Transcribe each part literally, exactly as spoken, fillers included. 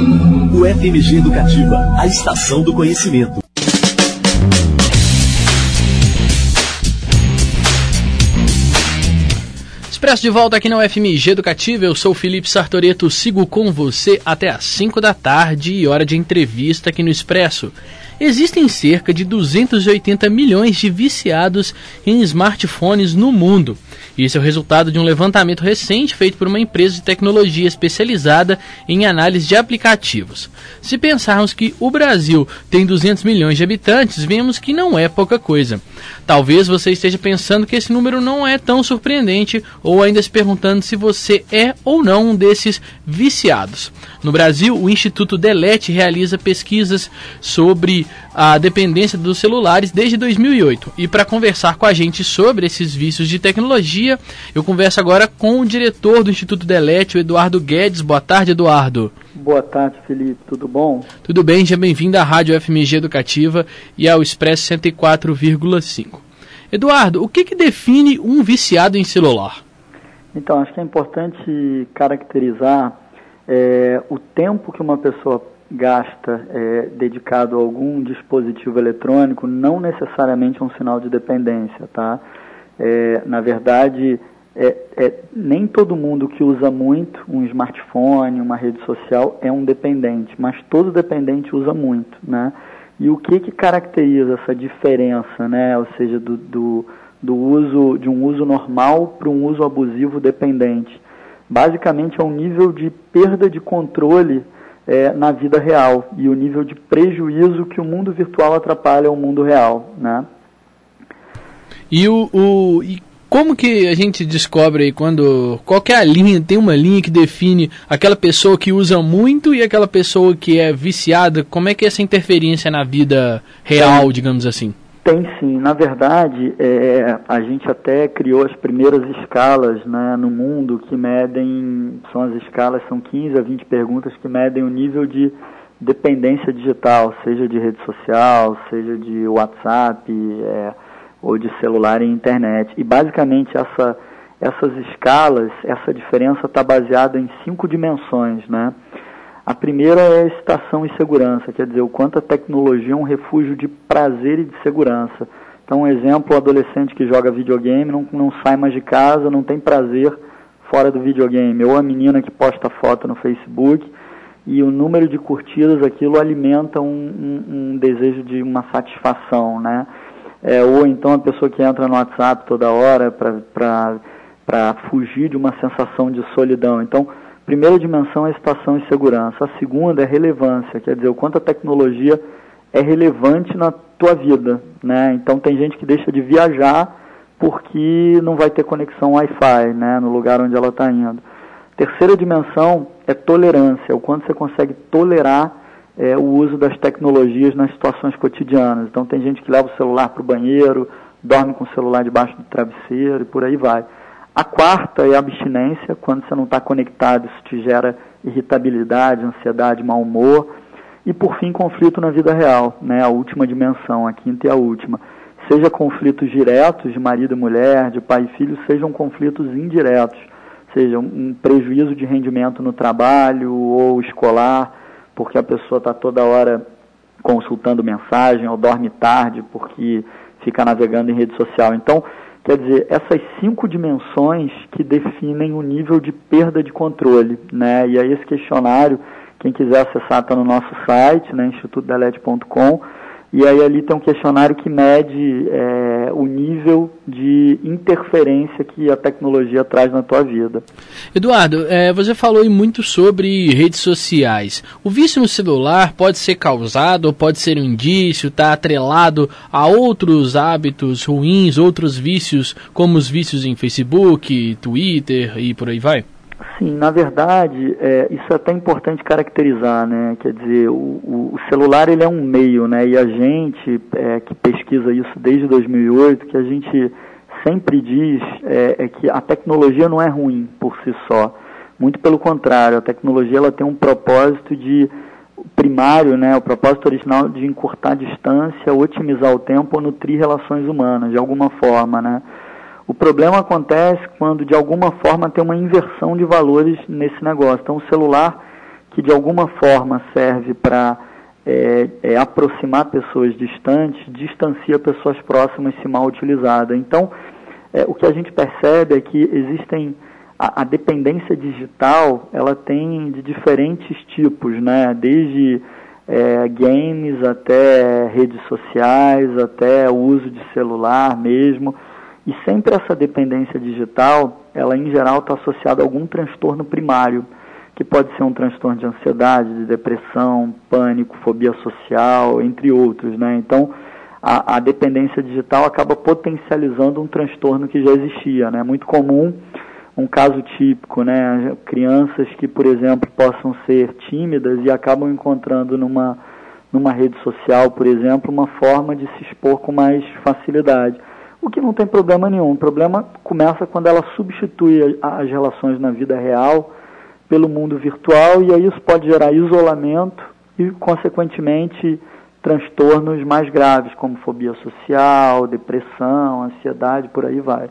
O F M G Educativa, a estação do conhecimento. Expresso de volta aqui na U F M G Educativa, eu sou o Felipe Sartoreto, sigo com você até às cinco da tarde e hora de entrevista aqui no Expresso. Existem cerca de duzentos e oitenta milhões de viciados em smartphones no mundo. Isso é o resultado de um levantamento recente feito por uma empresa de tecnologia especializada em análise de aplicativos. Se pensarmos que o Brasil tem duzentos milhões de habitantes, vemos que não é pouca coisa. Talvez você esteja pensando que esse número não é tão surpreendente ou ainda se perguntando se você é ou não um desses viciados. No Brasil, o Instituto Delete realiza pesquisas sobre a dependência dos celulares desde dois mil e oito. E para conversar com a gente sobre esses vícios de tecnologia, eu converso agora com o diretor do Instituto Delete, o Eduardo Guedes. Boa tarde, Eduardo. Boa tarde, Felipe. Tudo bom? Tudo bem, seja bem-vindo à Rádio F M G Educativa e ao Expresso cento e quatro vírgula cinco. Eduardo, o que, que define um viciado em celular? Então, acho que é importante caracterizar é, o tempo que uma pessoa gasta é, dedicado a algum dispositivo eletrônico, não necessariamente um sinal de dependência, tá? É, na verdade, é, é, nem todo mundo que usa muito um smartphone, uma rede social, é um dependente, mas todo dependente usa muito, né? E o que que caracteriza essa diferença, né? Ou seja, do, do, do uso, de um uso normal para um uso abusivo dependente? Basicamente é um nível de perda de controle é, na vida real e o nível de prejuízo que o mundo virtual atrapalha ao mundo real, né? E, o, o, e como que a gente descobre aí quando... Qual que é a linha? Tem uma linha que define aquela pessoa que usa muito e aquela pessoa que é viciada? Como é que é essa interferência na vida real, digamos assim? Tem sim. Na verdade, é, a gente até criou as primeiras escalas, né, no mundo que medem... São as escalas, são quinze a vinte perguntas que medem o nível de dependência digital, seja de rede social, seja de WhatsApp... É, ou de celular e internet. E basicamente essa, essas escalas, essa diferença está baseada em cinco dimensões, né? A primeira é a excitação e segurança, quer dizer, o quanto a tecnologia é um refúgio de prazer e de segurança. Então, um exemplo, o adolescente que joga videogame não, não sai mais de casa, não tem prazer fora do videogame. Ou a menina que posta foto no Facebook e o número de curtidas, aquilo alimenta um, um, um desejo de uma satisfação, né? É, ou então a pessoa que entra no WhatsApp toda hora para fugir de uma sensação de solidão. Então, a primeira dimensão é a excitação e segurança. A segunda é relevância, quer dizer, o quanto a tecnologia é relevante na tua vida, né? Então, tem gente que deixa de viajar porque não vai ter conexão Wi-Fi, né, no lugar onde ela está indo. Terceira dimensão é tolerância, o quanto você consegue tolerar É, o uso das tecnologias nas situações cotidianas. Então tem gente que leva o celular para o banheiro, dorme com o celular debaixo do travesseiro e por aí vai. A quarta é a abstinência, quando você não está conectado, isso te gera irritabilidade, ansiedade, mau humor. E por fim, conflito na vida real, né? A última dimensão, a quinta e a última. Seja conflitos diretos de marido e mulher, de pai e filho, sejam conflitos indiretos, seja um prejuízo de rendimento no trabalho ou escolar, porque a pessoa está toda hora consultando mensagem ou dorme tarde porque fica navegando em rede social. Então, quer dizer, essas cinco dimensões que definem o nível de perda de controle, né? E aí esse questionário, quem quiser acessar está no nosso site, né, instituto delete ponto com, e aí ali tem um questionário que mede é, o nível de interferência que a tecnologia traz na tua vida. Eduardo, é, você falou aí muito sobre redes sociais. O vício no celular pode ser causado ou pode ser um indício, está atrelado a outros hábitos ruins, outros vícios, como os vícios em Facebook, Twitter e por aí vai? Sim, na verdade, é, isso é até importante caracterizar, né? Quer dizer, o, o celular ele é um meio, né? E a gente é, que pesquisa isso desde dois mil e oito, que a gente sempre diz é, é que a tecnologia não é ruim por si só. Muito pelo contrário, a tecnologia ela tem um propósito de primário, né? O propósito original de encurtar a distância, otimizar o tempo ou nutrir relações humanas, de alguma forma, né? O problema acontece quando, de alguma forma, tem uma inversão de valores nesse negócio. Então, o celular, que de alguma forma serve para é, é, aproximar pessoas distantes, distancia pessoas próximas se mal utilizada. Então, é, o que a gente percebe é que existem, a, a dependência digital, ela tem de diferentes tipos, né? Desde é, games até redes sociais, até o uso de celular mesmo. E sempre essa dependência digital, ela em geral está associada a algum transtorno primário, que pode ser um transtorno de ansiedade, de depressão, pânico, fobia social, entre outros, né? Então, a, a dependência digital acaba potencializando um transtorno que já existia, né? É muito comum, um caso típico, né? Crianças que, por exemplo, possam ser tímidas e acabam encontrando numa, numa rede social, por exemplo, uma forma de se expor com mais facilidade. O que não tem problema nenhum. O problema começa quando ela substitui as relações na vida real pelo mundo virtual, e aí isso pode gerar isolamento e, consequentemente, transtornos mais graves, como fobia social, depressão, ansiedade, por aí vai.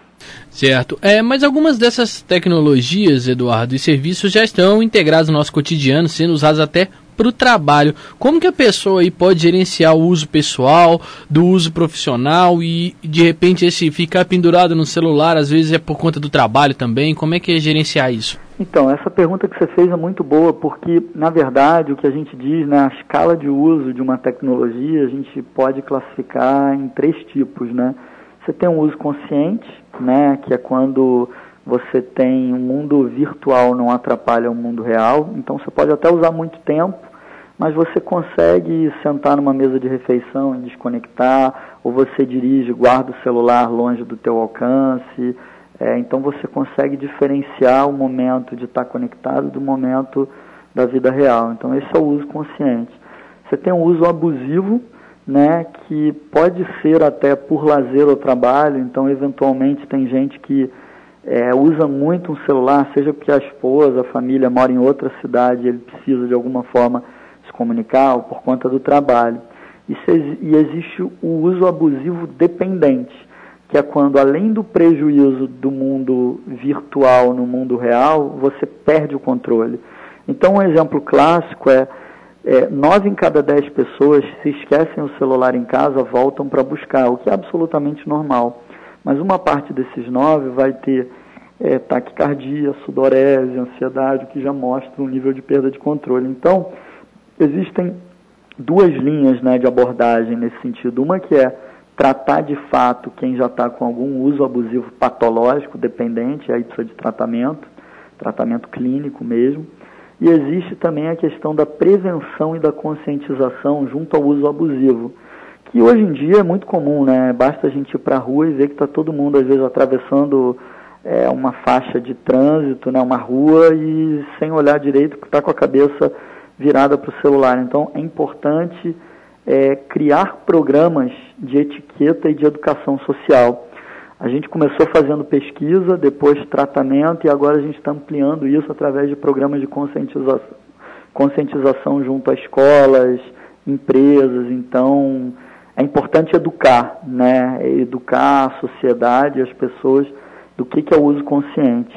Certo. É, mas algumas dessas tecnologias, Eduardo, e serviços já estão integrados no nosso cotidiano, sendo usados até para o trabalho. Como que a pessoa aí pode gerenciar o uso pessoal, do uso profissional e, de repente, esse ficar pendurado no celular, às vezes é por conta do trabalho também? Como é que é gerenciar isso? Então, essa pergunta que você fez é muito boa, porque, na verdade, o que a gente diz, né, a escala de uso de uma tecnologia, a gente pode classificar em três tipos, né? Você tem um uso consciente, né, que é quando você tem um mundo virtual não atrapalha o mundo real, então você pode até usar muito tempo, mas você consegue sentar numa mesa de refeição e desconectar, ou você dirige, guarda o celular longe do teu alcance, é, então você consegue diferenciar o momento de estar conectado do momento da vida real. Então esse é o uso consciente. Você tem um uso abusivo, né, que pode ser até por lazer ou trabalho, então eventualmente tem gente que é, usa muito um celular, seja porque a esposa, a família mora em outra cidade e ele precisa de alguma forma se comunicar, ou por conta do trabalho. E, se, e existe o uso abusivo dependente, que é quando, além do prejuízo do mundo virtual no mundo real, você perde o controle. Então, um exemplo clássico é, é nove em cada dez pessoas, se esquecem o celular em casa, voltam para buscar, o que é absolutamente normal. Mas uma parte desses nove vai ter é, taquicardia, sudorese, ansiedade, o que já mostra um nível de perda de controle. Então, existem duas linhas, né, de abordagem nesse sentido. Uma que é tratar de fato quem já está com algum uso abusivo patológico, dependente, aí precisa de tratamento, tratamento clínico mesmo. E existe também a questão da prevenção e da conscientização junto ao uso abusivo, que hoje em dia é muito comum, né? Basta a gente ir para a rua e ver que está todo mundo, às vezes, atravessando é, uma faixa de trânsito, né? Uma rua, e sem olhar direito, porque está com a cabeça virada para o celular. Então, é importante é, criar programas de etiqueta e de educação social. A gente começou fazendo pesquisa, depois tratamento, e agora a gente está ampliando isso através de programas de conscientização, conscientização junto a escolas, empresas. Então, é importante educar, né? Educar a sociedade, as pessoas, do que, que é o uso consciente.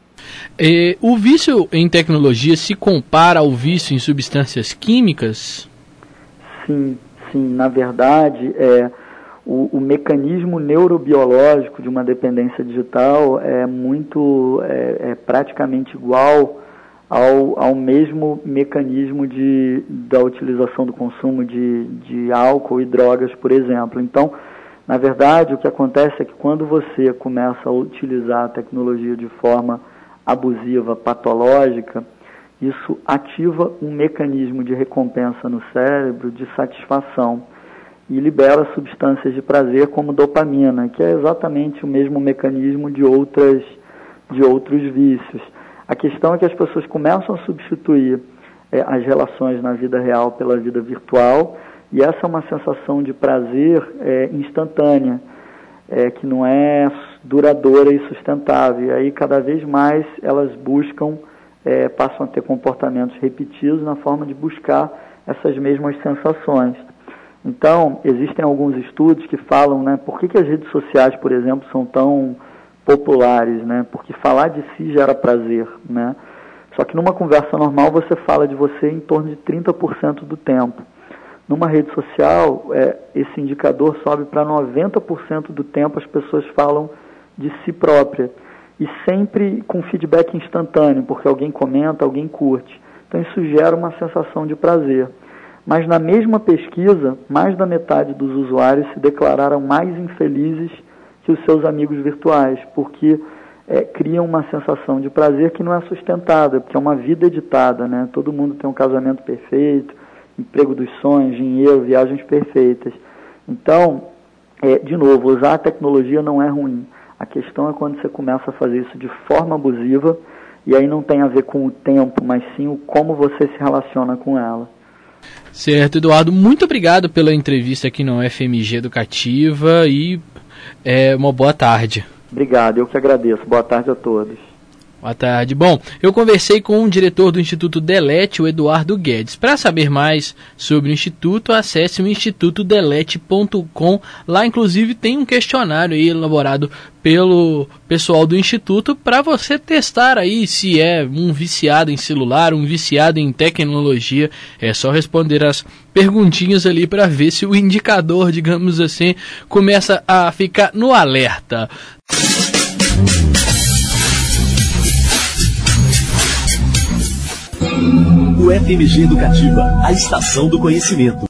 É, o vício em tecnologia se compara ao vício em substâncias químicas? Sim, sim. Na verdade, é, o, o mecanismo neurobiológico de uma dependência digital é muito, é, é praticamente igual Ao, ao mesmo mecanismo de, da utilização do consumo de, de álcool e drogas, por exemplo. Então, na verdade, o que acontece é que quando você começa a utilizar a tecnologia de forma abusiva, patológica, isso ativa um mecanismo de recompensa no cérebro, de satisfação, e libera substâncias de prazer como dopamina, que é exatamente o mesmo mecanismo de, outras, de outros vícios. A questão é que as pessoas começam a substituir é, as relações na vida real pela vida virtual, e essa é uma sensação de prazer é, instantânea, é, que não é duradoura e sustentável. E aí, cada vez mais, elas buscam, é, passam a ter comportamentos repetidos na forma de buscar essas mesmas sensações. Então, existem alguns estudos que falam, né, por que, que as redes sociais, por exemplo, são tão populares, né? Porque falar de si gera prazer, né? Só que numa conversa normal você fala de você em torno de trinta por cento do tempo. Numa rede social, é, esse indicador sobe para noventa por cento do tempo as pessoas falam de si própria. E sempre com feedback instantâneo, porque alguém comenta, alguém curte. Então isso gera uma sensação de prazer. Mas na mesma pesquisa, mais da metade dos usuários se declararam mais infelizes que os seus amigos virtuais, porque é, criam uma sensação de prazer que não é sustentada, porque é uma vida editada, né? Todo mundo tem um casamento perfeito, emprego dos sonhos, dinheiro, viagens perfeitas. Então, é, de novo, usar a tecnologia não é ruim. A questão é quando você começa a fazer isso de forma abusiva, e aí não tem a ver com o tempo, mas sim o como você se relaciona com ela. Certo, Eduardo, muito obrigado pela entrevista aqui no F M G Educativa e é, uma boa tarde. Obrigado, eu que agradeço. Boa tarde a todos. Boa tarde. Bom, eu conversei com o diretor do Instituto Delete, o Eduardo Guedes. Para saber mais sobre o Instituto, acesse o instituto delete ponto com. Lá, inclusive, tem um questionário aí elaborado pelo pessoal do Instituto para você testar aí se é um viciado em celular, um viciado em tecnologia. É só responder as perguntinhas ali para ver se o indicador, digamos assim, começa a ficar no alerta. O F M G Educativa, a estação do conhecimento.